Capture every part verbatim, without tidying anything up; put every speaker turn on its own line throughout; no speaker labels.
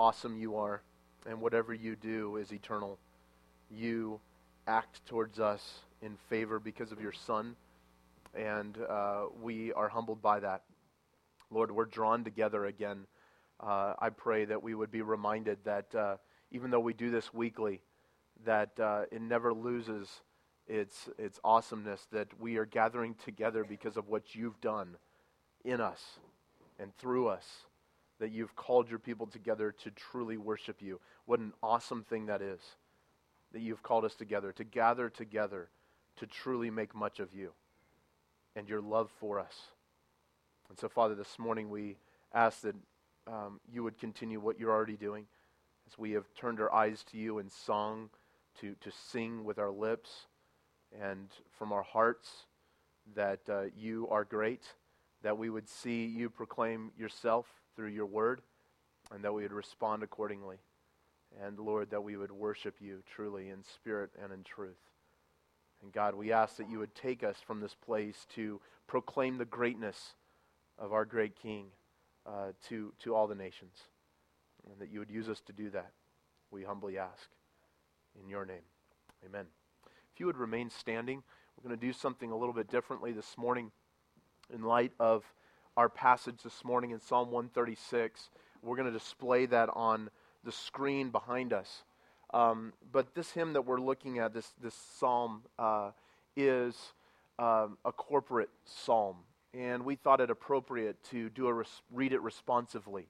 awesome you are, and whatever you do is eternal. You act towards us in favor because of your Son, and uh, we are humbled by that. Lord, we're drawn together again. Uh, I pray that we would be reminded that uh, even though we do this weekly, that uh, it never loses its its awesomeness, that we are gathering together because of what you've done in us and through us, that you've called your people together to truly worship you. What an awesome thing that is, that you've called us together, to gather together, to truly make much of you and your love for us. And so, Father, this morning we ask that um, you would continue what you're already doing, as we have turned our eyes to you in song, to, to sing with our lips and from our hearts that uh, you are great, that we would see you proclaim yourself through your word, and that we would respond accordingly. And Lord, that we would worship you truly in spirit and in truth. And God, we ask that you would take us from this place to proclaim the greatness of our great King uh, to, to all the nations. And that you would use us to do that, we humbly ask. In your name, amen. If you would remain standing, we're going to do something a little bit differently this morning in light of our passage this morning in Psalm one thirty-six. We're going to display that on the screen behind us. Um, but this hymn that we're looking at, this, this psalm, uh, is um, a corporate psalm. And we thought it appropriate to do a res- read it responsively.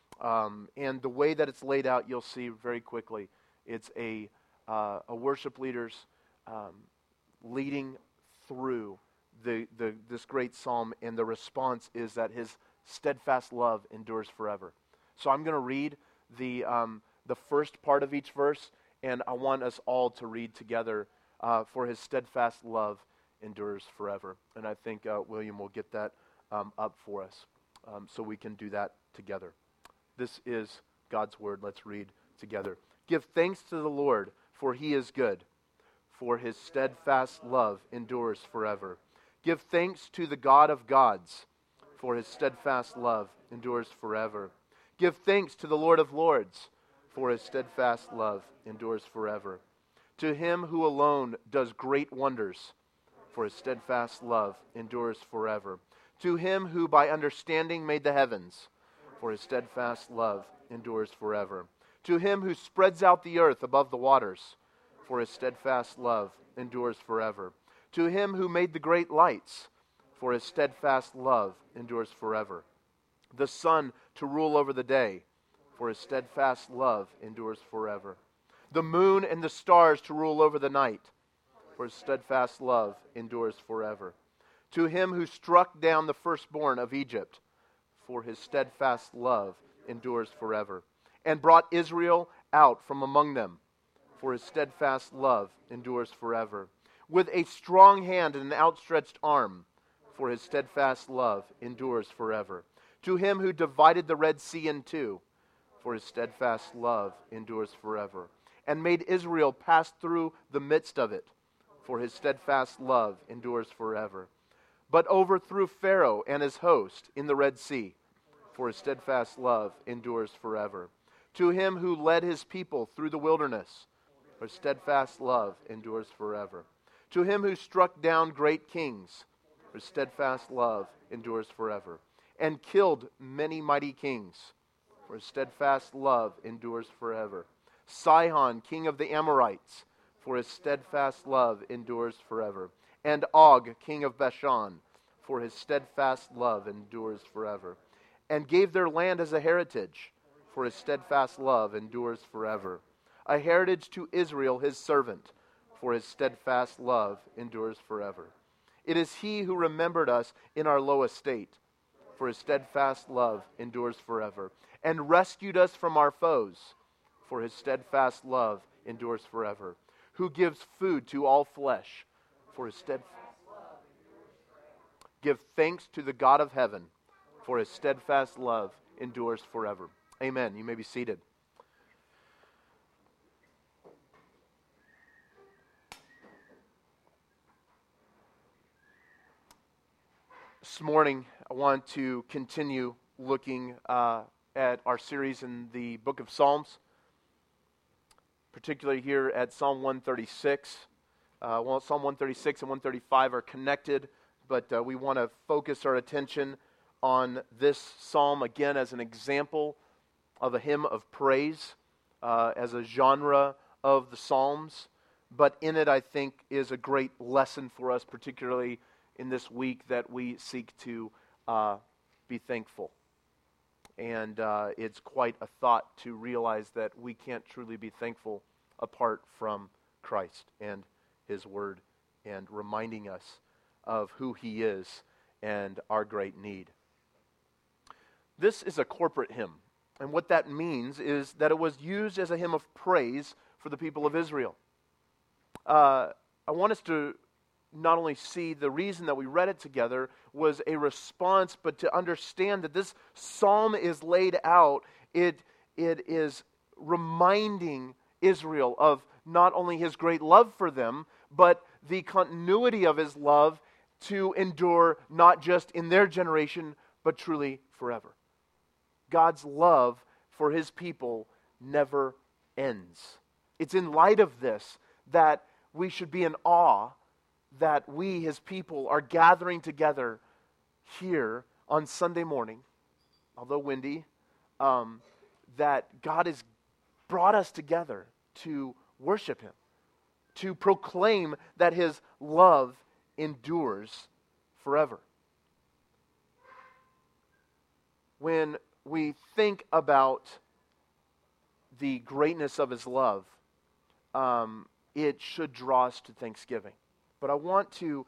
Um, and the way that it's laid out, you'll see very quickly, it's a, uh, a worship leader's um, leading through the, the this great psalm, and the response is that his steadfast love endures forever. So I'm going to read the um, the first part of each verse, and I want us all to read together, uh, for his steadfast love endures forever. And I think uh, William will get that um, up for us, um, so we can do that together. This is God's word. Let's read together. Give thanks to the Lord, for he is good, for his steadfast love endures forever. Give thanks to the God of gods, for his steadfast love endures forever. Give thanks to the Lord of lords, for his steadfast love endures forever. To him who alone does great wonders, for his steadfast love endures forever. To him who by understanding made the heavens, for his steadfast love endures forever. To him who spreads out the earth above the waters, for his steadfast love endures forever. To him who made the great lights, for his steadfast love endures forever. The sun to rule over the day, for his steadfast love endures forever. The moon and the stars to rule over the night, for his steadfast love endures forever. To him who struck down the firstborn of Egypt, for his steadfast love endures forever, and brought Israel out from among them, for his steadfast love endures forever. With a strong hand and an outstretched arm, for his steadfast love endures forever. To him who divided the Red Sea in two, for his steadfast love endures forever, and made Israel pass through the midst of it, for his steadfast love endures forever. But overthrew Pharaoh and his host in the Red Sea, for his steadfast love endures forever. To him who led his people through the wilderness, for his steadfast love endures forever. To him who struck down great kings, for his steadfast love endures forever, and killed many mighty kings, for his steadfast love endures forever. Sihon, king of the Amorites, for his steadfast love endures forever. And Og, king of Bashan, for his steadfast love endures forever. And gave their land as a heritage, for his steadfast love endures forever. A heritage to Israel his servant, for his steadfast love endures forever. It is he who remembered us in our low estate, for his steadfast love endures forever, and rescued us from our foes, for his steadfast love endures forever. Who gives food to all flesh, for his steadfast love endures forever. Give thanks to the God of heaven, for his steadfast love endures forever. Amen. You may be seated. This morning, I want to continue looking uh, at our series in the book of Psalms, particularly here at Psalm one thirty-six. Uh, well, Psalm one thirty-six and one thirty-five are connected, but uh, we want to focus our attention on this psalm again as an example of a hymn of praise, uh, as a genre of the Psalms. But in it, I think, is a great lesson for us, particularly in this week that we seek to uh, be thankful. And uh, it's quite a thought to realize that we can't truly be thankful apart from Christ and His Word and reminding us of who He is and our great need. This is a corporate hymn, and what that means is that it was used as a hymn of praise for the people of Israel. Uh, I want us to not only see the reason that we read it together was a response, but to understand that this psalm is laid out, it, it is reminding Israel of not only His great love for them, but the continuity of His love to endure not just in their generation, but truly forever. God's love for His people never ends. It's in light of this that we should be in awe that we, His people, are gathering together here on Sunday morning, although windy, um, that God has brought us together to worship Him, to proclaim that His love endures forever. When we think about the greatness of His love, um, it should draw us to thanksgiving. But I want to,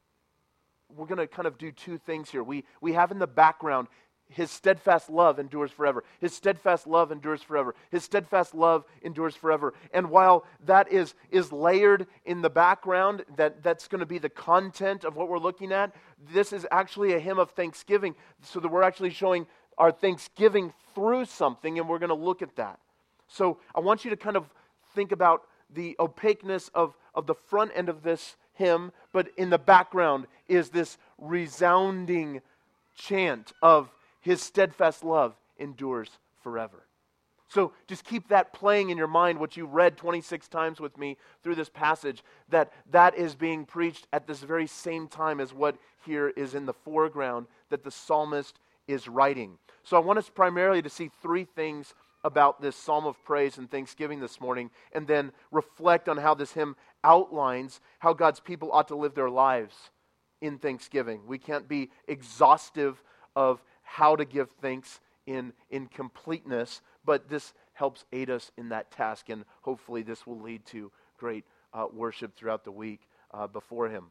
we're going to kind of do two things here. We, we have in the background, His steadfast love endures forever. His steadfast love endures forever. His steadfast love endures forever. And while that is, is layered in the background, that, that's going to be the content of what we're looking at, this is actually a hymn of thanksgiving, so that we're actually showing our thanksgiving through something, and we're going to look at that. So I want you to kind of think about the opaqueness of, of the front end of this hymn, but in the background is this resounding chant of His steadfast love endures forever. So just keep that playing in your mind, what you read twenty-six times with me through this passage, that that is being preached at this very same time as what here is in the foreground that the psalmist is writing. So I want us primarily to see three things about this psalm of praise and thanksgiving this morning, and then reflect on how this hymn outlines how God's people ought to live their lives in thanksgiving. We can't be exhaustive of how to give thanks in, in completeness, but this helps aid us in that task, and hopefully this will lead to great uh, worship throughout the week uh, before Him.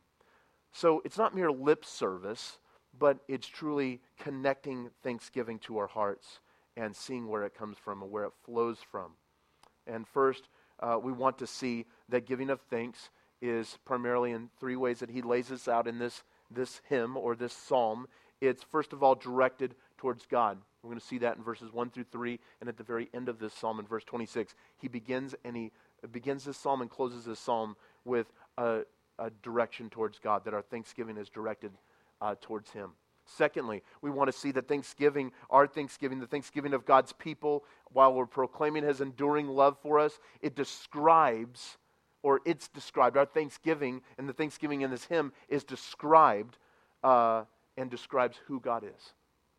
So it's not mere lip service, but it's truly connecting thanksgiving to our hearts and seeing where it comes from and where it flows from. And first, uh, we want to see that giving of thanks is primarily in three ways that he lays this out in this, this hymn or this psalm. It's first of all directed towards God. We're going to see that in verses one through three, and at the very end of this psalm in verse twenty-six, he begins and he begins this psalm and closes this psalm with a, a direction towards God, that our thanksgiving is directed uh, towards Him. Secondly, we want to see that thanksgiving, our thanksgiving, the thanksgiving of God's people, while we're proclaiming His enduring love for us, it describes, or it's described, our thanksgiving and the thanksgiving in this hymn is described uh, and describes who God is.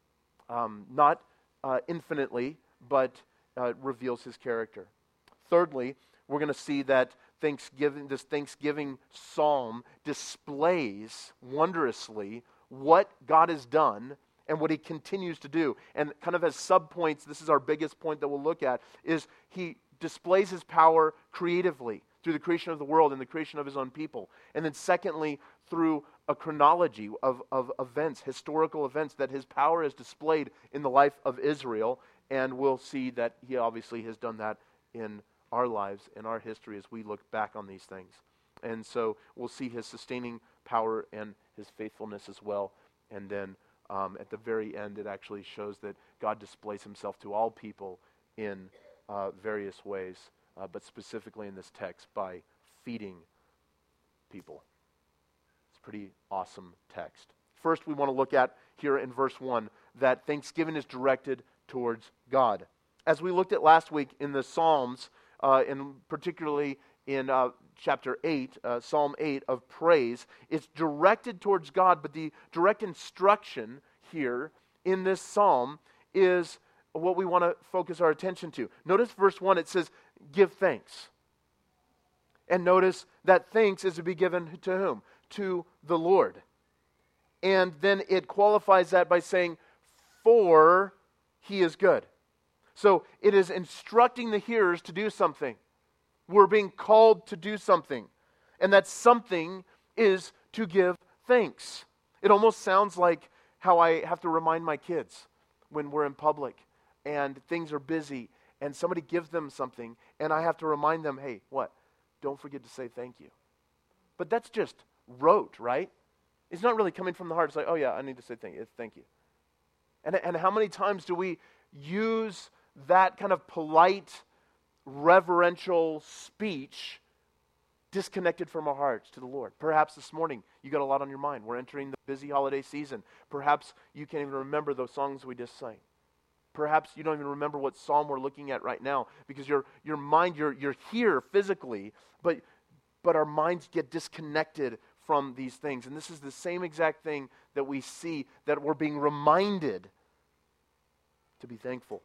Um, not uh, infinitely, but uh, reveals His character. Thirdly, we're going to see that Thanksgiving, this Thanksgiving psalm displays wondrously what God has done and what He continues to do. And kind of as subpoints, this is our biggest point that we'll look at, is He displays His power creatively through the creation of the world and the creation of His own people. And then secondly, through a chronology of, of events, historical events, that His power is displayed in the life of Israel. And we'll see that He obviously has done that in our lives, in our history, as we look back on these things. And so we'll see His sustaining power and His faithfulness as well. And then um, at the very end, it actually shows that God displays Himself to all people in uh, various ways, uh, but specifically in this text by feeding people. It's a pretty awesome text. First, we want to look at here in verse one that thanksgiving is directed towards God. As we looked at last week in the Psalms, uh, and particularly in uh, chapter eight, uh, Psalm eight of praise, it's directed towards God, but the direct instruction here in this psalm is what we want to focus our attention to. Notice verse one, it says, give thanks. And notice that thanks is to be given to whom? To the Lord. And then it qualifies that by saying, for He is good. So it is instructing the hearers to do something. We're being called to do something. And that something is to give thanks. It almost sounds like how I have to remind my kids when we're in public and things are busy and somebody gives them something and I have to remind them, hey, what? Don't forget to say thank you. But that's just rote, right? It's not really coming from the heart. It's like, oh yeah, I need to say thank you. Thank you. And, and how many times do we use that kind of polite, reverential speech disconnected from our hearts to the Lord? Perhaps this morning you got a lot on your mind. We're entering the busy holiday season. Perhaps you can't even remember those songs we just sang. Perhaps you don't even remember what psalm we're looking at right now because your your mind, you're you're here physically, but but our minds get disconnected from these things. And this is the same exact thing that we see, that we're being reminded to be thankful.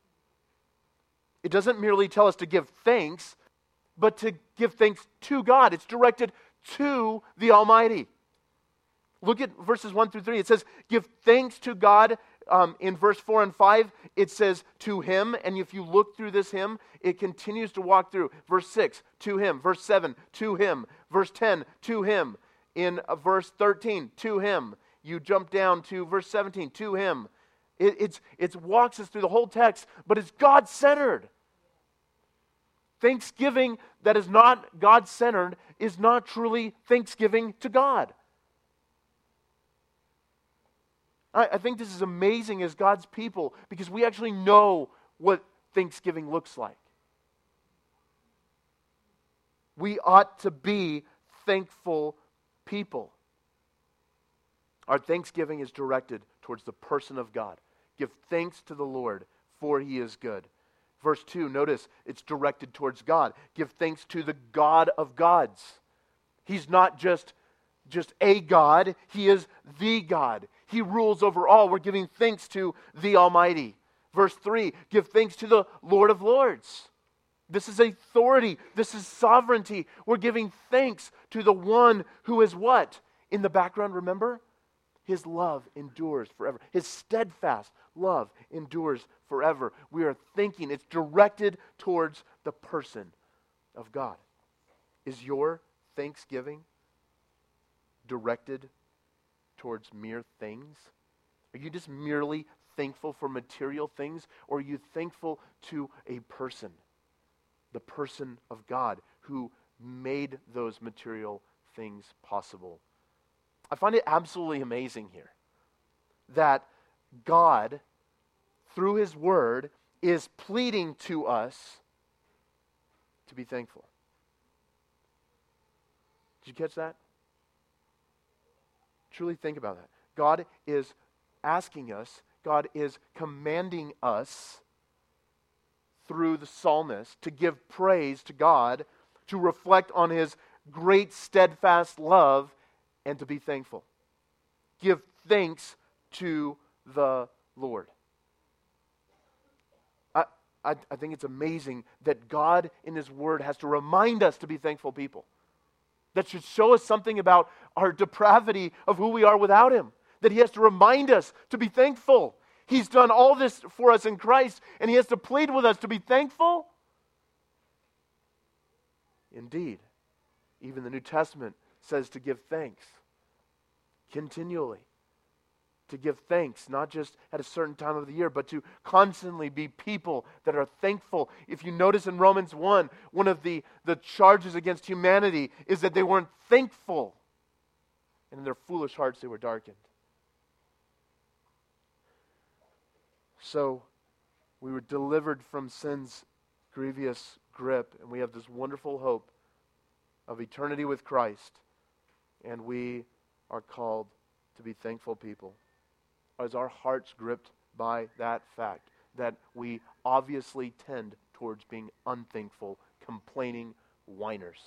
It doesn't merely tell us to give thanks, but to give thanks to God. It's directed to the Almighty. Look at verses one through three. It says, give thanks to God. Um, in verse four and five, it says to Him. And if you look through this hymn, it continues to walk through. Verse six, to Him. Verse seven, to Him. Verse ten, to Him. In uh, verse thirteen, to Him. You jump down to verse seventeen, to Him. It it's, it's walks us through the whole text, but it's God-centered. Thanksgiving that is not God-centered is not truly thanksgiving to God. I, I think this is amazing as God's people because we actually know what Thanksgiving looks like. We ought to be thankful people. Our thanksgiving is directed towards the person of God. Give thanks to the Lord, for He is good. Verse two, notice it's directed towards God. Give thanks to the God of gods. He's not just, just a God, He is the God. He rules over all. We're giving thanks to the Almighty. Verse three, give thanks to the Lord of Lords. This is authority. This is sovereignty. We're giving thanks to the one who is what? In the background, remember? His love endures forever. His steadfast love endures forever. We are thinking, it's directed towards the person of God. Is your thanksgiving directed towards mere things? Are you just merely thankful for material things? Or are you thankful to a person? The person of God who made those material things possible. I find it absolutely amazing here that God, through His Word, is pleading to us to be thankful. Did you catch that? Truly think about that. God is asking us, God is commanding us through the psalmist to give praise to God, to reflect on His great steadfast love, and to be thankful. Give thanks to the Lord. I, I, I think it's amazing that God in His Word has to remind us to be thankful people. That should show us something about our depravity of who we are without Him. That He has to remind us to be thankful. He's done all this for us in Christ, and He has to plead with us to be thankful. Indeed, even the New Testament says to give thanks continually. To give thanks, not just at a certain time of the year, but to constantly be people that are thankful. If you notice in Romans one, one of the, the charges against humanity is that they weren't thankful. And in their foolish hearts they were darkened. So, we were delivered from sin's grievous grip, and we have this wonderful hope of eternity with Christ, and we are called to be thankful people. Is our hearts gripped by that fact that we obviously tend towards being unthankful, complaining whiners.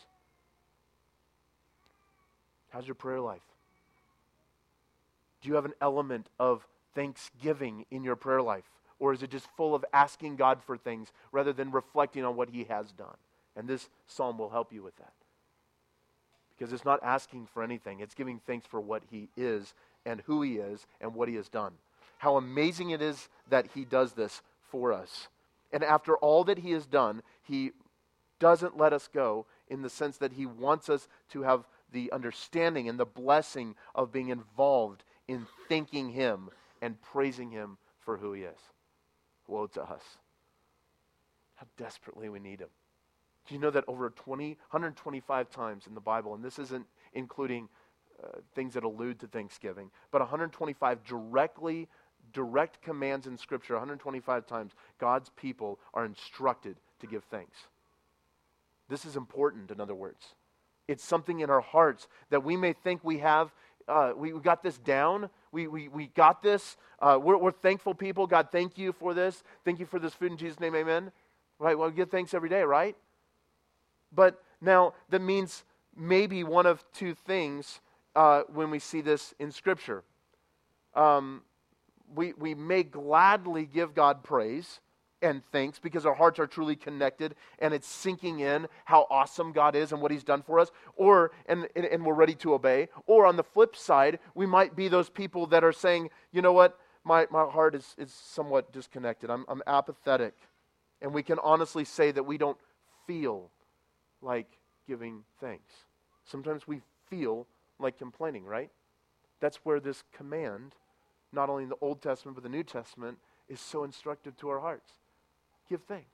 How's your prayer life? Do you have an element of thanksgiving in your prayer life? Or is it just full of asking God for things rather than reflecting on what He has done? And this psalm will help you with that. Because it's not asking for anything. It's giving thanks for what He is and who He is and what He has done. How amazing it is that He does this for us. And after all that He has done, He doesn't let us go in the sense that He wants us to have the understanding and the blessing of being involved in thanking Him and praising Him for who He is. Woe to us. How desperately we need Him. Do you know that over twenty, one hundred twenty-five times in the Bible, and this isn't including uh, things that allude to Thanksgiving, but one hundred twenty-five directly, direct commands in Scripture, one hundred twenty-five times, God's people are instructed to give thanks. This is important, in other words. It's something in our hearts that we may think we have, uh, we, we got this down, we we, we got this, uh, we're, we're thankful people. God, thank you for this. Thank you for this food in Jesus' name, amen. Right, well, give thanks every day, right? But now that means maybe one of two things uh, when we see this in Scripture. Um, we, we may gladly give God praise and thanks because our hearts are truly connected and it's sinking in how awesome God is and what He's done for us, or and, and, and we're ready to obey. Or on the flip side, we might be those people that are saying, you know what, my, my heart is, is somewhat disconnected. I'm, I'm apathetic. And we can honestly say that we don't feel like giving thanks. Sometimes we feel like complaining, right? That's where this command, not only in the Old Testament but the New Testament, is so instructive to our hearts. Give thanks.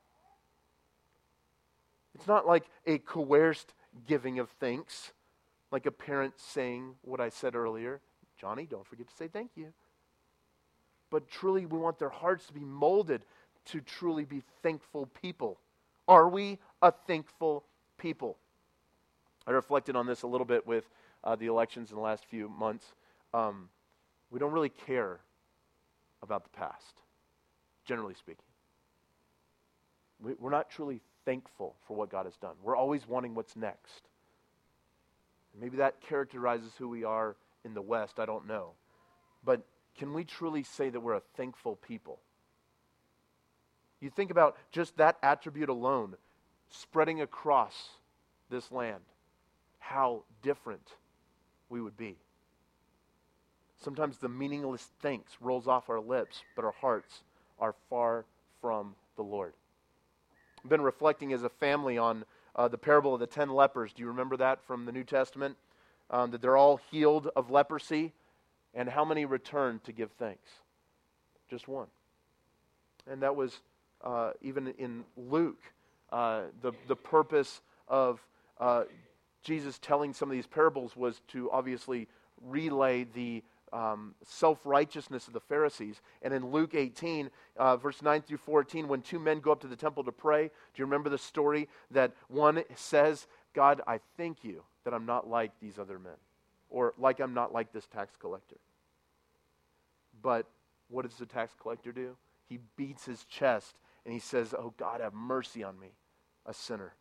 It's not like a coerced giving of thanks, like a parent saying what I said earlier, Johnny, don't forget to say thank you. But truly we want their hearts to be molded to truly be thankful people. Are we a thankful people? I reflected on this a little bit with uh, the elections in the last few months. Um, we don't really care about the past, generally speaking. We, we're not truly thankful for what God has done. We're always wanting what's next. Maybe that characterizes who we are in the West, I don't know. But can we truly say that we're a thankful people? You think about just that attribute alone spreading across this land, how different we would be. Sometimes the meaningless thanks rolls off our lips, but our hearts are far from the Lord. I've been reflecting as a family on uh, the parable of the ten lepers. Do you remember that from the New Testament? Um, that they're all healed of leprosy, and how many returned to give thanks? Just one. And that was Uh, even in Luke, uh, the, the purpose of uh, Jesus telling some of these parables was to obviously relay the um, self-righteousness of the Pharisees. And in Luke eighteen, uh, verse nine through fourteen, when two men go up to the temple to pray, do you remember the story that one says, God, I thank you that I'm not like these other men, or like I'm not like this tax collector. But what does the tax collector do? He beats his chest and he says, oh God, have mercy on me, a sinner.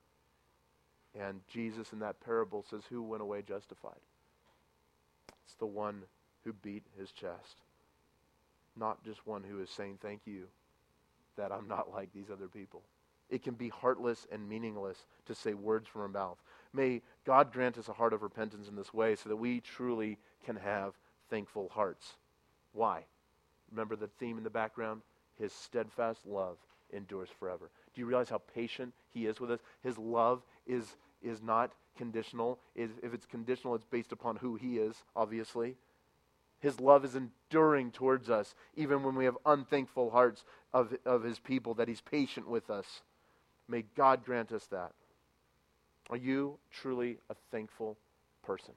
And Jesus in that parable says, who went away justified? It's the one who beat his chest. Not just one who is saying, thank you that I'm not like these other people. It can be heartless and meaningless to say words from our mouth. May God grant us a heart of repentance in this way so that we truly can have thankful hearts. Why? Remember the theme in the background? His steadfast love endures forever. Do you realize how patient He is with us? His love is, is not conditional. If if it's conditional, it's based upon who He is, obviously. His love is enduring towards us, even when we have unthankful hearts of, of His people, that He's patient with us. May God grant us that. Are you truly a thankful person?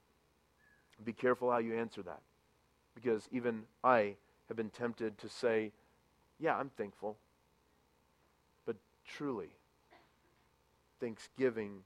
Be careful how you answer that, because even I have been tempted to say, yeah, I'm thankful. But truly, thanksgiving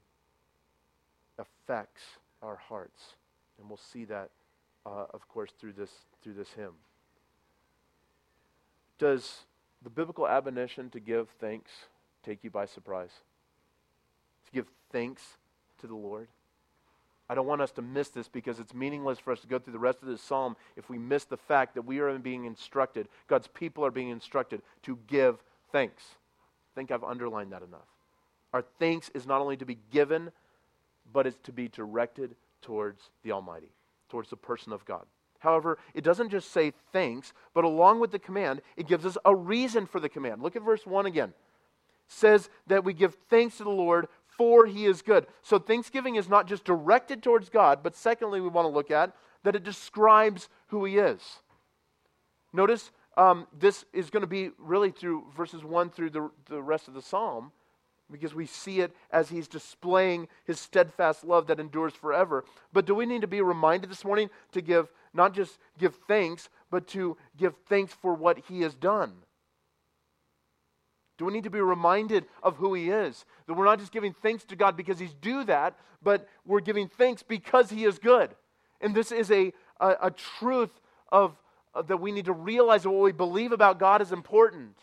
affects our hearts. And we'll see that, uh, of course, through this through this hymn. Does the biblical admonition to give thanks take you by surprise? To give thanks to the Lord? I don't want us to miss this because it's meaningless for us to go through the rest of this psalm if we miss the fact that we are being instructed, God's people are being instructed to give thanks. I think I've underlined that enough. Our thanks is not only to be given, but it's to be directed towards the Almighty, towards the person of God. However, it doesn't just say thanks, but along with the command, it gives us a reason for the command. Look at verse one again. It says that we give thanks to the Lord, for He is good. So thanksgiving is not just directed towards God, but secondly, we want to look at that it describes who He is. Notice um, this is going to be really through verses one through the, the rest of the psalm, because we see it as He's displaying His steadfast love that endures forever. But do we need to be reminded this morning to give, not just give thanks, but to give thanks for what He has done? Do we need to be reminded of who He is? That we're not just giving thanks to God because He's due that, but we're giving thanks because He is good. And this is a, a, a truth of, of that we need to realize that what we believe about God is important.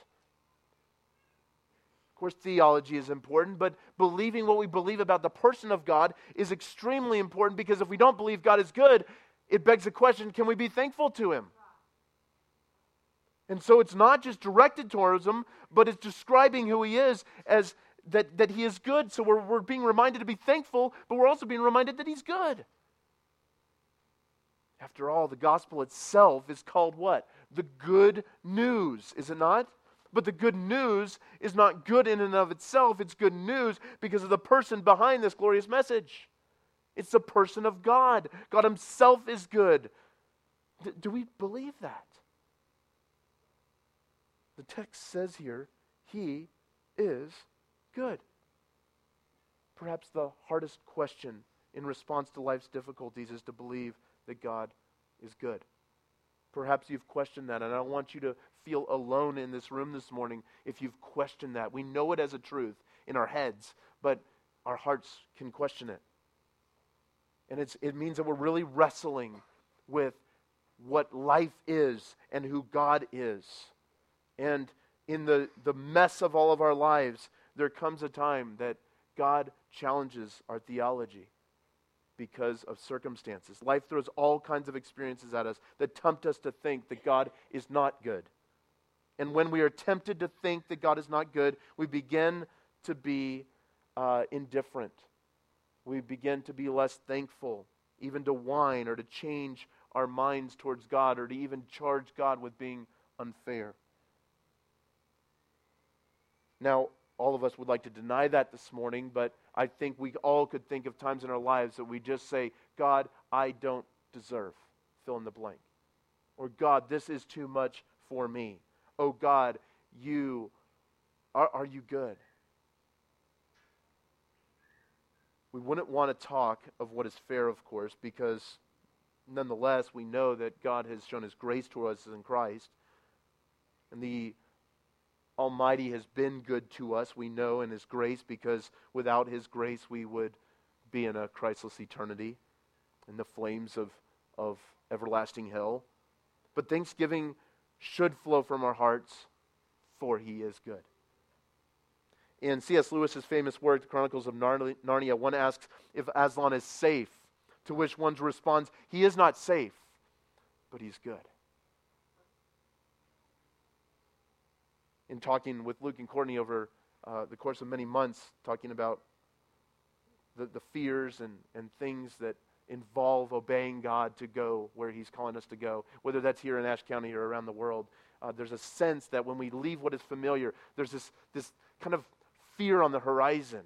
Of course, theology is important, but believing what we believe about the person of God is extremely important, because if we don't believe God is good, it begs the question, can we be thankful to Him? And so it's not just directed towards Him, but it's describing who He is as that, that He is good. So we're, we're being reminded to be thankful, but we're also being reminded that He's good. After all, the gospel itself is called what? The good news, is it not? But the good news is not good in and of itself. It's good news because of the person behind this glorious message. It's the person of God. God Himself is good. D- do we believe that? The text says here, He is good. Perhaps the hardest question in response to life's difficulties is to believe that God is good. Perhaps you've questioned that, and I don't want you to feel alone in this room this morning if you've questioned that. We know it as a truth in our heads, but our hearts can question it. And it's, it means that we're really wrestling with what life is and who God is. And in the, the mess of all of our lives, there comes a time that God challenges our theology because of circumstances. Life throws all kinds of experiences at us that tempt us to think that God is not good. And when we are tempted to think that God is not good, we begin to be uh, indifferent. We begin to be less thankful, even to whine or to change our minds towards God, or to even charge God with being unfair. Now, all of us would like to deny that this morning, but I think we all could think of times in our lives that we just say, God, I don't deserve, fill in the blank. Or God, this is too much for me. Oh God, you, are, are you good? We wouldn't want to talk of what is fair, of course, because nonetheless we know that God has shown His grace to us in Christ. And the Almighty has been good to us, we know, in His grace, because without His grace we would be in a Christless eternity, in the flames of, of everlasting hell. But thanksgiving should flow from our hearts, for He is good. In C S Lewis's famous work, The Chronicles of Narnia, one asks if Aslan is safe, to which one responds, he is not safe, but he's good. In talking with Luke and Courtney over uh, the course of many months, talking about the, the fears and, and things that involve obeying God to go where He's calling us to go, whether that's here in Ashe County or around the world, uh, there's a sense that when we leave what is familiar, there's this, this kind of fear on the horizon.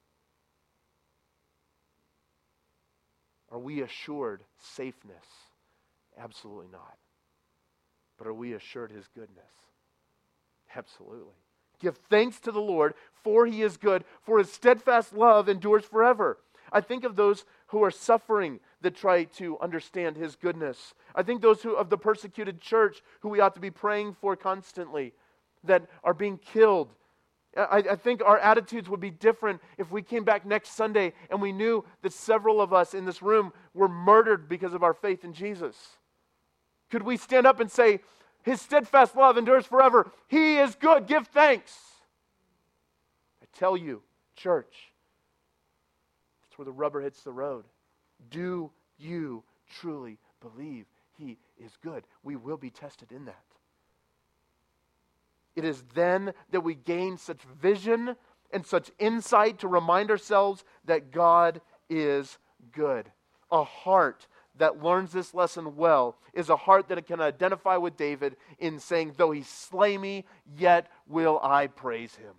Are we assured safeness? Absolutely not. But are we assured His goodness? Absolutely. Give thanks to the Lord, for He is good, for His steadfast love endures forever. I think of those who are suffering that try to understand His goodness. I think those who of the persecuted church who we ought to be praying for constantly, that are being killed. I, I think our attitudes would be different if we came back next Sunday and we knew that several of us in this room were murdered because of our faith in Jesus. Could we stand up and say, His steadfast love endures forever. He is good. Give thanks. I tell you, church, that's where the rubber hits the road. Do you truly believe He is good? We will be tested in that. It is then that we gain such vision and such insight to remind ourselves that God is good. A heart that learns this lesson well is a heart that can identify with David in saying, though He slay me, yet will I praise Him.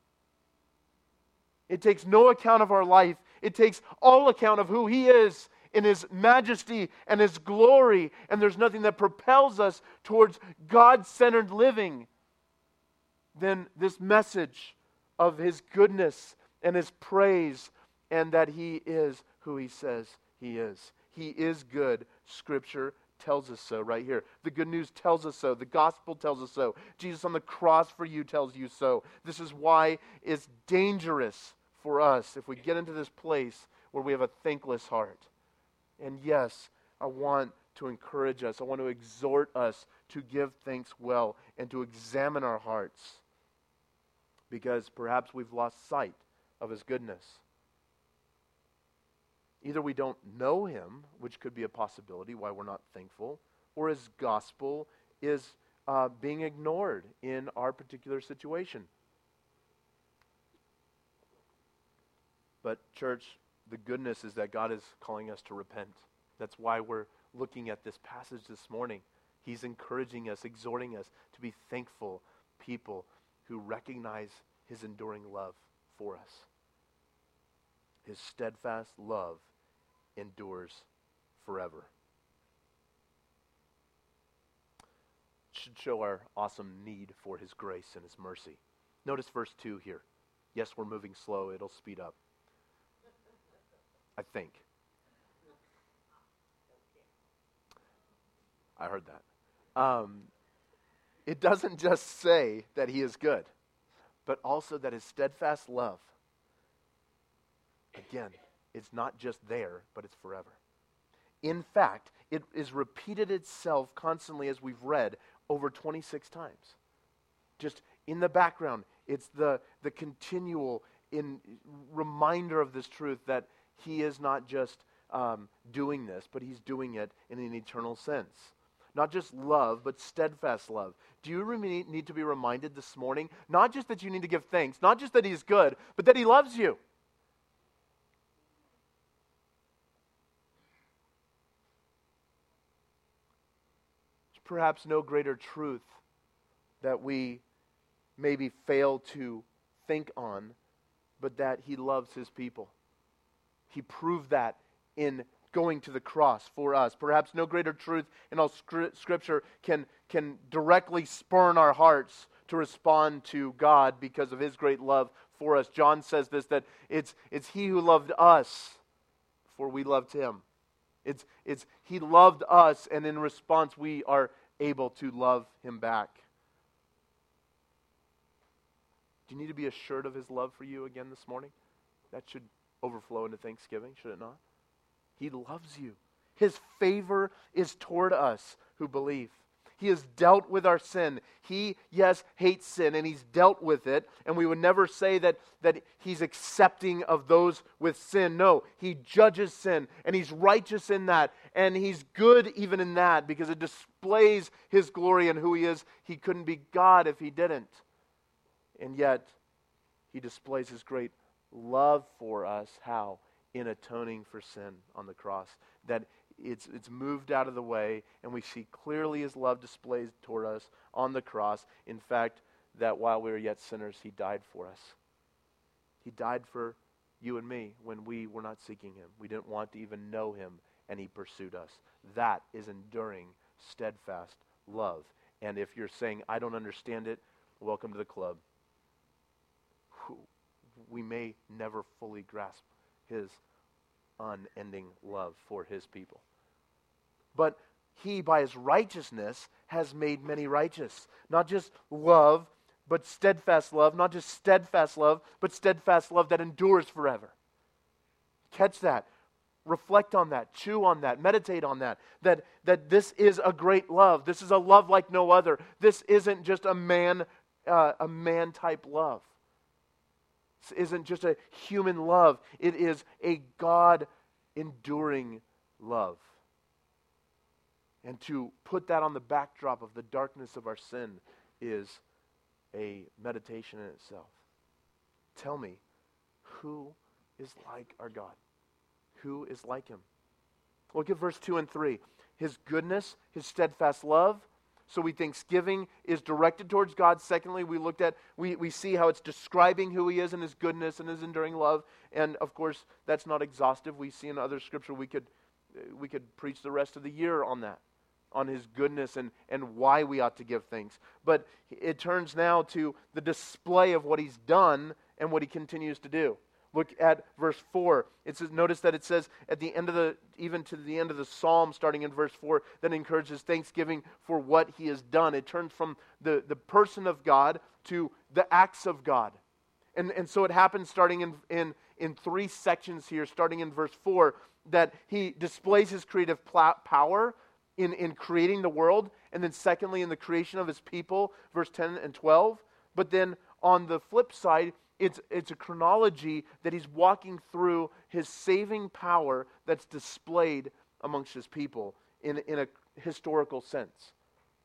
It takes no account of our life. It takes all account of who He is in His majesty and His glory. And there's nothing that propels us towards God-centered living than this message of His goodness and His praise, and that He is who He says He is. He is good. Scripture tells us so right here. The good news tells us so. The gospel tells us so. Jesus on the cross for you tells you so. This is why it's dangerous for us if we get into this place where we have a thankless heart. And yes, I want to encourage us. I want to exhort us to give thanks well and to examine our hearts, because perhaps we've lost sight of His goodness. Either we don't know Him, which could be a possibility why we're not thankful, or His gospel is uh, being ignored in our particular situation. But church, the goodness is that God is calling us to repent. That's why we're looking at this passage this morning. He's encouraging us, exhorting us to be thankful people who recognize His enduring love for us. His steadfast love endures forever. It should show our awesome need for His grace and His mercy. Notice verse two here. Yes, we're moving slow. It'll speed up. I think. I heard that. Um, it doesn't just say that He is good, but also that His steadfast love, again, it's not just there, but it's forever. In fact, it is repeated itself constantly, as we've read, over twenty-six times. Just in the background, it's the, the continual in reminder of this truth that He is not just um, doing this, but He's doing it in an eternal sense. Not just love, but steadfast love. Do you really need to be reminded this morning, not just that you need to give thanks, not just that He's good, but that He loves you? There's perhaps no greater truth that we maybe fail to think on, but that He loves His people. He proved that in going to the cross for us. Perhaps no greater truth in all Scripture can, can directly spurn our hearts to respond to God because of His great love for us. John says this, that it's, it's He who loved us before we loved Him. It's, it's He loved us, and in response we are able to love Him back. Do you need to be assured of His love for you again this morning? That should overflow into thanksgiving, should it not? He loves you. His favor is toward us who believe. He has dealt with our sin. He, yes, hates sin, and He's dealt with it. And we would never say that, that He's accepting of those with sin. No, He judges sin, and He's righteous in that. And He's good even in that, because it displays His glory and who He is. He couldn't be God if He didn't. And yet, He displays His great love for us. How? In atoning for sin on the cross. That it's it's moved out of the way, and we see clearly His love displayed toward us on the cross. In fact, that while we were yet sinners, He died for us. He died for you and me when we were not seeking Him. We didn't want to even know Him, and He pursued us. That is enduring, steadfast love. And if you're saying, I don't understand it, welcome to the club. We may never fully grasp His unending love for His people. But He, by His righteousness, has made many righteous. Not just love, but steadfast love. Not just steadfast love, but steadfast love that endures forever. Catch that. Reflect on that, chew on that, meditate on that, that, that this is a great love. This is a love like no other. This isn't just a man, uh, a man-type love. This isn't just a human love. It is a God-enduring love. And to put that on the backdrop of the darkness of our sin is a meditation in itself. Tell me, who is like our God? Who is like him? Look at verse two and three. His goodness, his steadfast love. So we thanksgiving is directed towards God. Secondly, we looked at, we, we see how it's describing who he is and his goodness and his enduring love. And of course, that's not exhaustive. We see in other scripture we could we could preach the rest of the year on that, on his goodness and, and why we ought to give thanks. But it turns now to the display of what he's done and what he continues to do. Look at verse four. It says, notice that it says at the end of the, even to the end of the psalm, starting in verse four, that encourages thanksgiving for what he has done. It turns from the, the person of God to the acts of God. And, and so it happens starting in, in, in three sections here, starting in verse four, that he displays his creative pl- power in, in creating the world, and then secondly in the creation of his people, verse ten and twelve. But then on the flip side, It's, it's a chronology that he's walking through his saving power that's displayed amongst his people in, in a historical sense.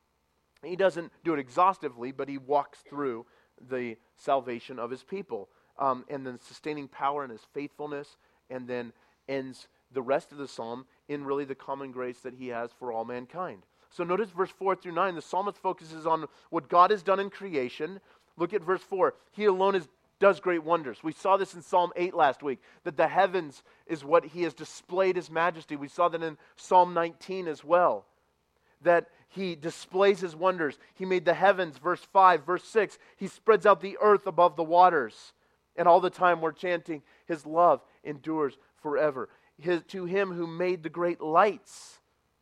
He doesn't do it exhaustively, but he walks through the salvation of his people. Um, and then sustaining power in his faithfulness, and then ends the rest of the psalm in really the common grace that he has for all mankind. So notice verse four through nine, the psalmist focuses on what God has done in creation. Look at verse four. He alone is does great wonders. We saw this in Psalm eight last week, that the heavens is what he has displayed his majesty. We saw that in Psalm nineteen as well, that he displays his wonders. He made the heavens, verse five, verse six. He spreads out the earth above the waters. And all the time we're chanting, his love endures forever. His, to him who made the great lights,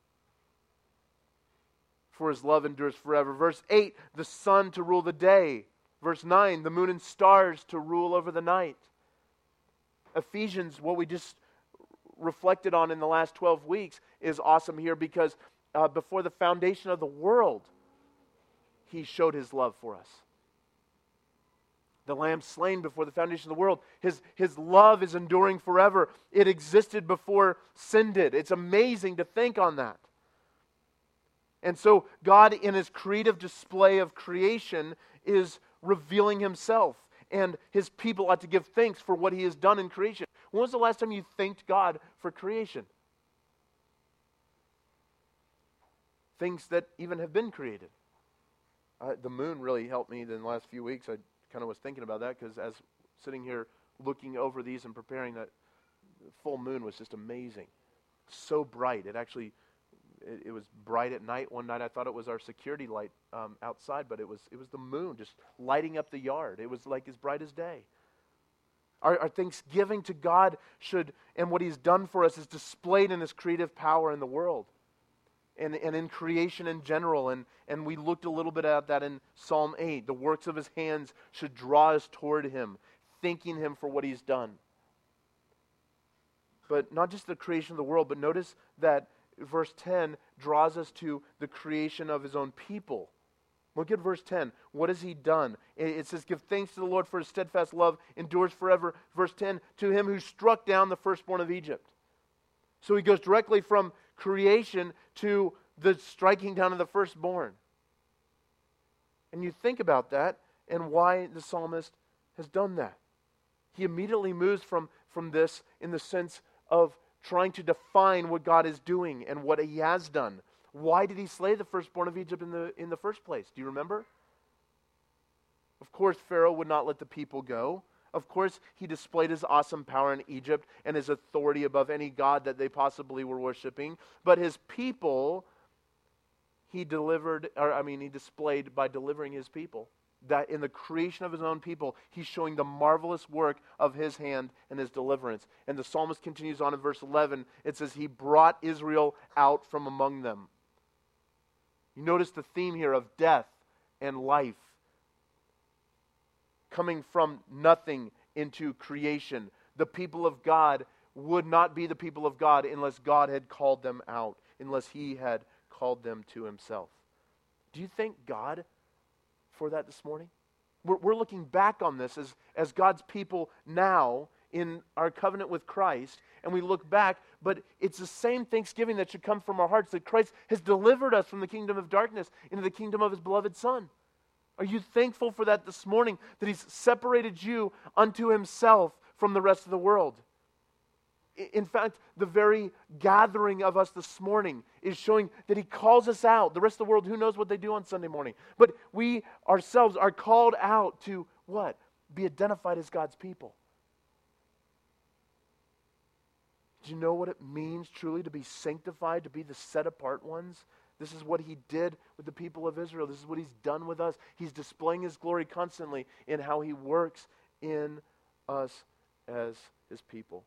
for his love endures forever. Verse eight, the sun to rule the day. Verse nine, the moon and stars to rule over the night. Ephesians, what we just reflected on in the last twelve weeks, is awesome here because uh, before the foundation of the world, he showed his love for us. The Lamb slain before the foundation of the world. His, his love is enduring forever. It existed before sin did. It's amazing to think on that. And so God, in his creative display of creation, is revealing himself, and his people ought to give thanks for what he has done in creation. When was the last time you thanked God for creation? Things that even have been created. Uh, the moon really helped me in the last few weeks. I kind of was thinking about that because as sitting here looking over these and preparing, that full moon was just amazing. So bright. It actually It, it was bright at night. One night I thought it was our security light um, outside, but it was it was the moon just lighting up the yard. It was like as bright as day. Our, our thanksgiving to God should, and what he's done for us, is displayed in his creative power in the world and, and in creation in general. And, and we looked a little bit at that in Psalm eight. The works of his hands should draw us toward him, thanking him for what he's done. But not just the creation of the world, but notice that verse ten draws us to the creation of his own people. Look at verse ten. What has he done? It says, give thanks to the Lord for his steadfast love endures forever. Verse ten, to him who struck down the firstborn of Egypt. So he goes directly from creation to the striking down of the firstborn. And you think about that and why the psalmist has done that. He immediately moves from, from this in the sense of trying to define what God is doing and what he has done. Why did he slay the firstborn of Egypt in the in the first place? Do you remember? Of course, Pharaoh would not let the people go. Of course, he displayed his awesome power in Egypt and his authority above any god that they possibly were worshiping. But his people, he delivered, or I mean, he displayed by delivering his people. That in the creation of his own people, he's showing the marvelous work of his hand and his deliverance. And the psalmist continues on in verse eleven. It says, he brought Israel out from among them. You notice the theme here of death and life. Coming from nothing into creation. The people of God would not be the people of God unless God had called them out, unless he had called them to himself. Do you thank God for that this morning? We're, we're looking back on this as, as God's people now in our covenant with Christ, and we look back, but it's the same thanksgiving that should come from our hearts, that Christ has delivered us from the kingdom of darkness into the kingdom of his beloved Son. Are you thankful for that this morning, that he's separated you unto himself from the rest of the world? In fact, the very gathering of us this morning is showing that he calls us out. The rest of the world, who knows what they do on Sunday morning? But we ourselves are called out to what? Be identified as God's people. Do you know what it means truly to be sanctified, to be the set-apart ones? This is what he did with the people of Israel. This is what he's done with us. He's displaying his glory constantly in how he works in us as his people.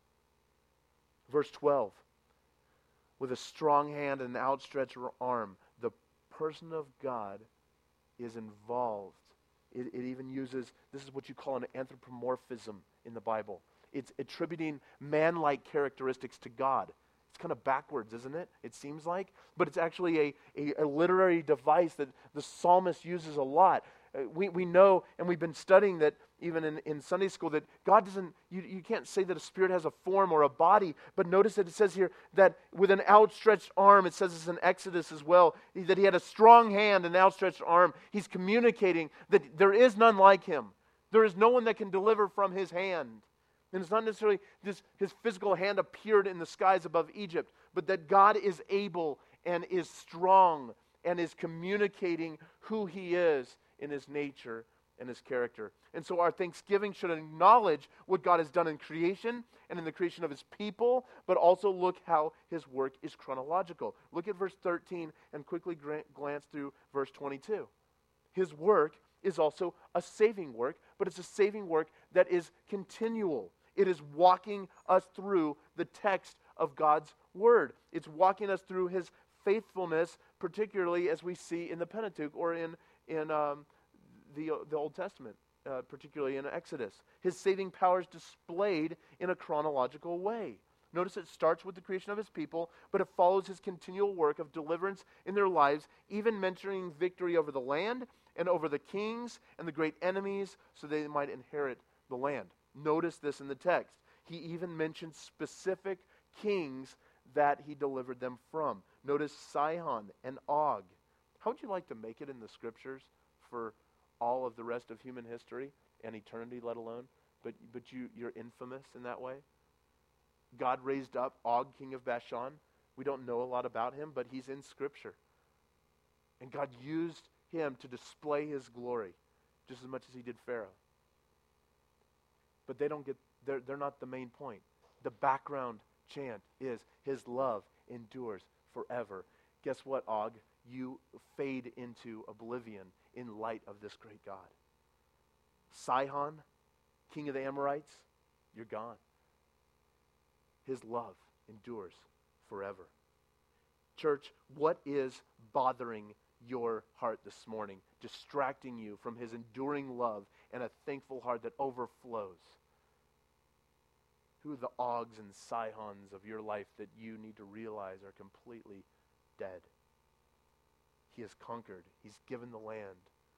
Verse twelve, with a strong hand and an outstretched arm, the person of God is involved. It, it even uses, this is what you call an anthropomorphism in the Bible. It's attributing man-like characteristics to God. It's kind of backwards, isn't it? It seems like. But it's actually a, a, a literary device that the psalmist uses a lot. Uh, we, we know, and we've been studying that even in, in Sunday school, that God doesn't, you, you can't say that a spirit has a form or a body, but notice that it says here that with an outstretched arm, it says this in Exodus as well, that he had a strong hand and outstretched arm. He's communicating that there is none like him. There is no one that can deliver from his hand. And it's not necessarily this, his physical hand appeared in the skies above Egypt, but that God is able and is strong and is communicating who he is in his nature and his character. And so our thanksgiving should acknowledge what God has done in creation and in the creation of his people, but also look how his work is chronological. Look at verse thirteen and quickly glance through verse twenty-two. His work is also a saving work, but it's a saving work that is continual. It is walking us through the text of God's word. It's walking us through his faithfulness, particularly as we see in the Pentateuch or in, in um, the, the Old Testament, uh, particularly in Exodus. His saving power is displayed in a chronological way. Notice it starts with the creation of his people, but it follows his continual work of deliverance in their lives, even mentioning victory over the land and over the kings and the great enemies so they might inherit the land. Notice this in the text. He even mentions specific kings that he delivered them from. Notice Sihon and Og. How would you like to make it in the scriptures for all of the rest of human history and eternity, let alone? But but you, you're infamous in that way. God raised up Og, king of Bashan. We don't know a lot about him, but he's in Scripture. And God used him to display his glory just as much as he did Pharaoh. But they don't get, they're, they're not the main point. The background chant is his love endures forever. Guess what, Og? You fade into oblivion in light of this great God. Sihon, king of the Amorites, you're gone. His love endures forever. Church, what is bothering your heart this morning, distracting you from his enduring love and a thankful heart that overflows? Who are the Ogs and Sihons of your life that you need to realize are completely dead? He has conquered. He's given the land.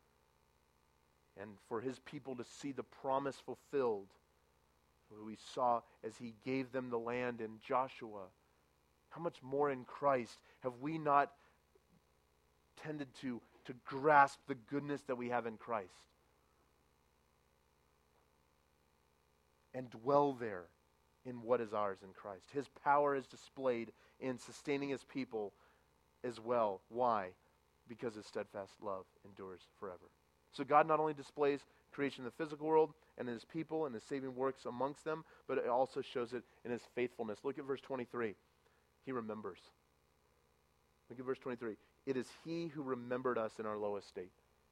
And for his people to see the promise fulfilled, we saw as he gave them the land in Joshua, how much more in Christ have we not tended to, to grasp the goodness that we have in Christ and dwell there in what is ours in Christ. His power is displayed in sustaining his people as well. Why? Because his steadfast love endures forever. So God not only displays creation in the physical world and in his people and his saving works amongst them, but it also shows it in his faithfulness. Look at verse twenty-three. He remembers. Look at verse twenty-three. It is he who remembered us in our lowest state.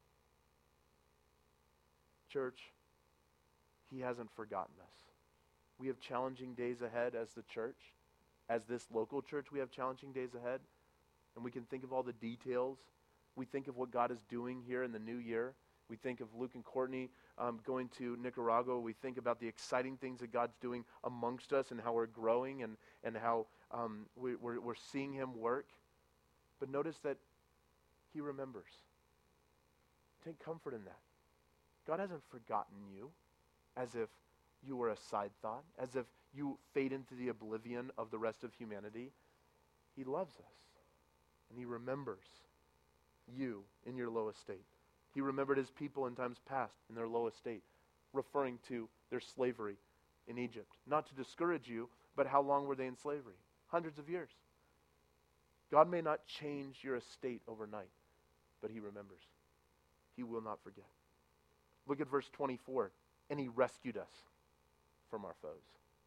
Church, he hasn't forgotten us. We have challenging days ahead as the church. As this local church, we have challenging days ahead. And we can think of all the details. We think of what God is doing here in the new year. We think of Luke and Courtney um, going to Nicaragua. We think about the exciting things that God's doing amongst us and how we're growing and, and how um, we, we're, we're seeing him work. But notice that he remembers. Take comfort in that. God hasn't forgotten you as if you were a side thought, as if you fade into the oblivion of the rest of humanity. He loves us, and he remembers you in your lowest state. He remembered his people in times past in their lowest state, referring to their slavery in Egypt. Not to discourage you, but how long were they in slavery? Hundreds of years. God may not change your estate overnight, but he remembers. He will not forget. Look at verse twenty-four. And he rescued us from our foes.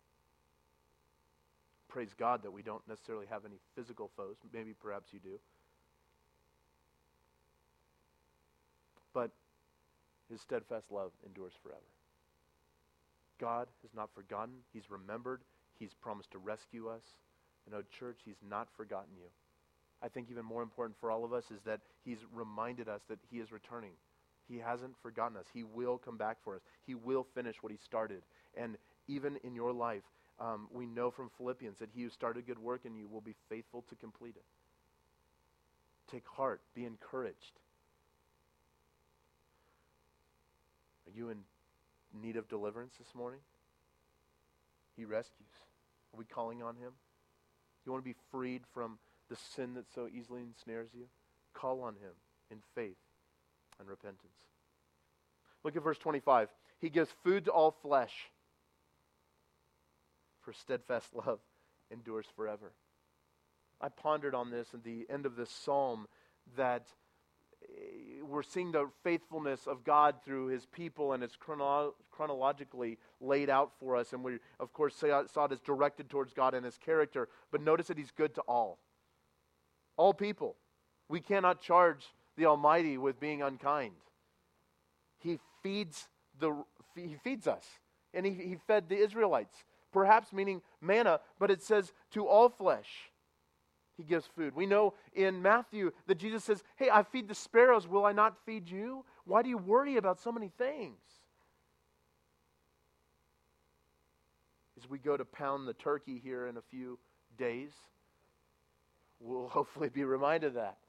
Praise God that we don't necessarily have any physical foes. Maybe perhaps you do. But his steadfast love endures forever. God has not forgotten. He's remembered. He's promised to rescue us. And, oh, church, he's not forgotten you. I think even more important for all of us is that he's reminded us that he is returning. He hasn't forgotten us. He will come back for us. He will finish what he started. And even in your life, um, we know from Philippians that he who started good work in you will be faithful to complete it. Take heart. Be encouraged. Are you in need of deliverance this morning? He rescues. Are we calling on him? You want to be freed from the sin that so easily ensnares you? Call on him in faith and repentance. Look at verse twenty-five. He gives food to all flesh, for steadfast love endures forever. I pondered on this at the end of this psalm, that we're seeing the faithfulness of God through his people, and it's chrono- chronologically laid out for us, and we of course saw, saw it as directed towards God and his character, but notice that he's good to all. All people. We cannot charge the Almighty with being unkind. He feeds the he feeds us, and he, he fed the Israelites, perhaps meaning manna, but it says to all flesh he gives food. We know in Matthew that Jesus says, hey, I feed the sparrows, will I not feed you? Why do you worry about so many things? As we go to pound the turkey here in a few days, we'll hopefully be reminded of that.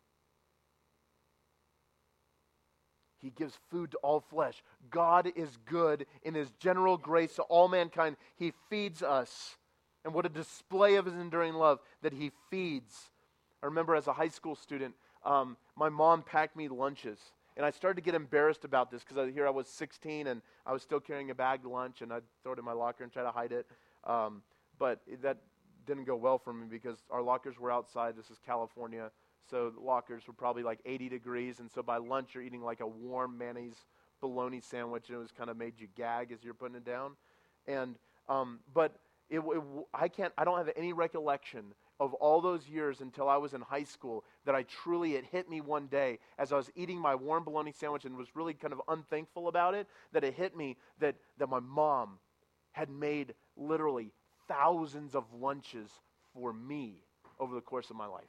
He gives food to all flesh. God is good in his general grace to all mankind. He feeds us. And what a display of his enduring love that he feeds. I remember as a high school student, um, my mom packed me lunches. And I started to get embarrassed about this because I, here I was sixteen and I was still carrying a bagged lunch, and I'd throw it in my locker and try to hide it. Um, but that didn't go well for me because our lockers were outside. This is California. So the lockers were probably like eighty degrees. And so by lunch, you're eating like a warm mayonnaise bologna sandwich, and it was kind of made you gag as you're putting it down. And um, but it, it, I can't. I don't have any recollection of all those years until I was in high school that I truly, it hit me one day as I was eating my warm bologna sandwich and was really kind of unthankful about it, that it hit me that, that my mom had made literally thousands of lunches for me over the course of my life.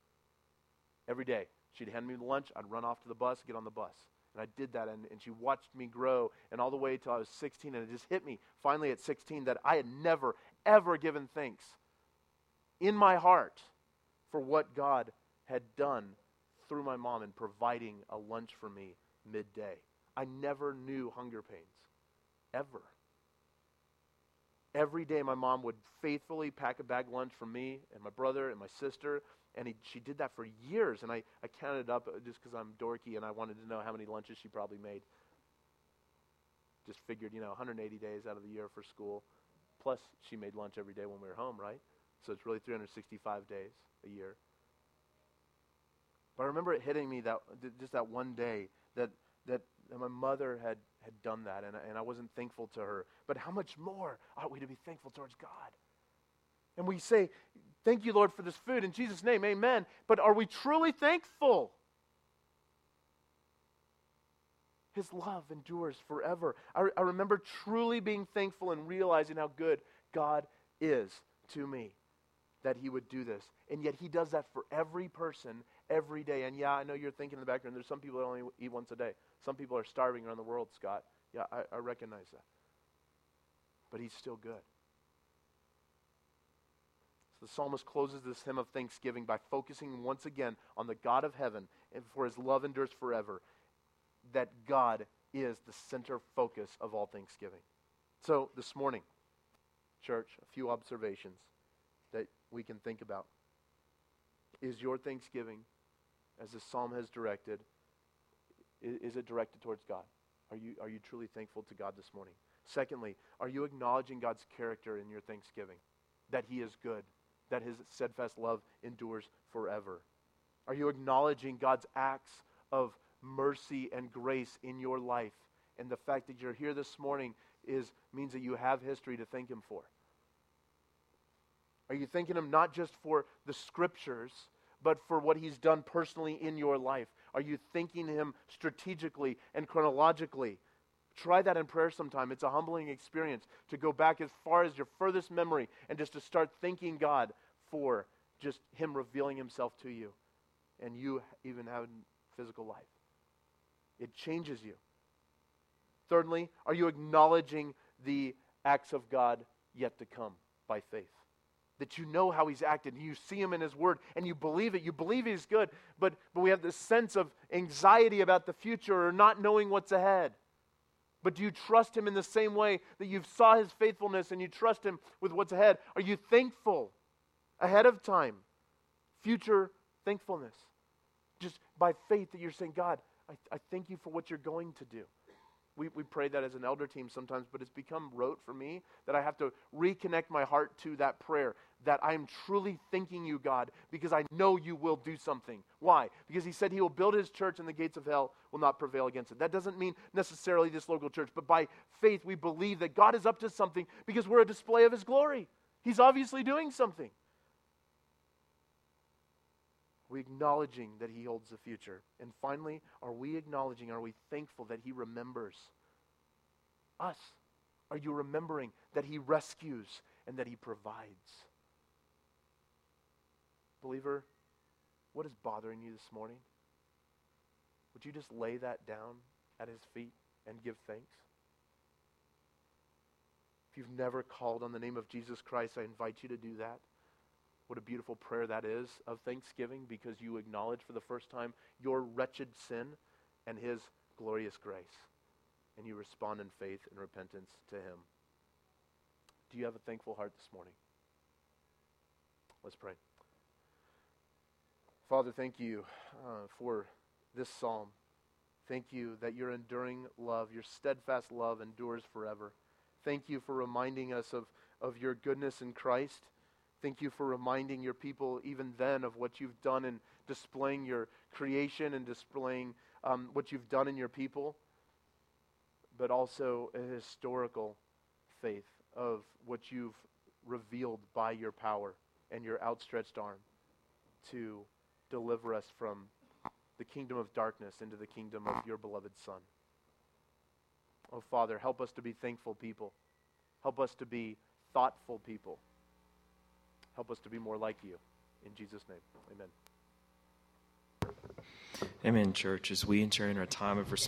Every day, she'd hand me the lunch, I'd run off to the bus, get on the bus. And I did that, and, and she watched me grow, and all the way till I was sixteen, and it just hit me finally at sixteen that I had never, ever given thanks in my heart for what God had done through my mom in providing a lunch for me midday. I never knew hunger pains, ever. Every day my mom would faithfully pack a bag lunch for me and my brother and my sister, and he, she did that for years, and I, I counted up just because I'm dorky and I wanted to know how many lunches she probably made. Just figured, you know, one hundred eighty days out of the year for school, plus she made lunch every day when we were home, right? So it's really three hundred sixty-five days a year. But I remember it hitting me that just that one day that that, that my mother had, had done that, and, and I wasn't thankful to her. But how much more ought we to be thankful towards God? And we say, thank you, Lord, for this food. In Jesus' name, amen. But are we truly thankful? His love endures forever. I, I remember truly being thankful and realizing how good God is to me. that he would do this. And yet he does that for every person every day. And yeah, I know you're thinking in the background, there's some people that only eat once a day. Some people are starving around the world, Scott. Yeah, I, I recognize that. But he's still good. So the psalmist closes this hymn of thanksgiving by focusing once again on the God of heaven, and for his love endures forever, that God is the center focus of all thanksgiving. So this morning, church, a few observations that we can think about. Is your thanksgiving, as the psalm has directed, is, is it directed towards God? Are you, are you truly thankful to God this morning? Secondly, are you acknowledging God's character in your thanksgiving? That he is good, that his steadfast love endures forever. Are you acknowledging God's acts of mercy and grace in your life? And the fact that you're here this morning is means that you have history to thank him for. Are you thanking him not just for the scriptures, but for what he's done personally in your life? Are you thanking him strategically and chronologically? Try that in prayer sometime. It's a humbling experience to go back as far as your furthest memory and just to start thanking God for just him revealing himself to you and you even having physical life. It changes you. Thirdly, are you acknowledging the acts of God yet to come by faith? That you know how he's acted, and you see him in his word, and you believe it. You believe he's good, but, but we have this sense of anxiety about the future or not knowing what's ahead. But do you trust him in the same way that you saw his faithfulness and you trust him with what's ahead? Are you thankful ahead of time? Future thankfulness. Just by faith that you're saying, God, I, I thank you for what you're going to do. We, we pray that as an elder team sometimes, but it's become rote for me that I have to reconnect my heart to that prayer, that I am truly thanking you, God, because I know you will do something. Why? Because he said he will build his church and the gates of hell will not prevail against it. That doesn't mean necessarily this local church, but by faith we believe that God is up to something because we're a display of his glory. He's obviously doing something. Are we acknowledging that he holds the future? And finally, are we acknowledging, are we thankful that he remembers us? Are you remembering that he rescues and that he provides? Believer, what is bothering you this morning? Would you just lay that down at his feet and give thanks? If you've never called on the name of Jesus Christ, I invite you to do that. What a beautiful prayer that is of thanksgiving, because you acknowledge for the first time your wretched sin and his glorious grace. And you respond in faith and repentance to him. Do you have a thankful heart this morning? Let's pray. Father, thank you uh, for this psalm. Thank you that your enduring love, your steadfast love endures forever. Thank you for reminding us of, of your goodness in Christ. Thank you for reminding your people even then of what you've done in displaying your creation and displaying um, what you've done in your people, but also a historical faith of what you've revealed by your power and your outstretched arm to deliver us from the kingdom of darkness into the kingdom of your beloved Son. Oh, Father, help us to be thankful people. Help us to be thoughtful people. Help us to be more like you. In Jesus' name, amen.
Amen, church. As we enter in our time of response,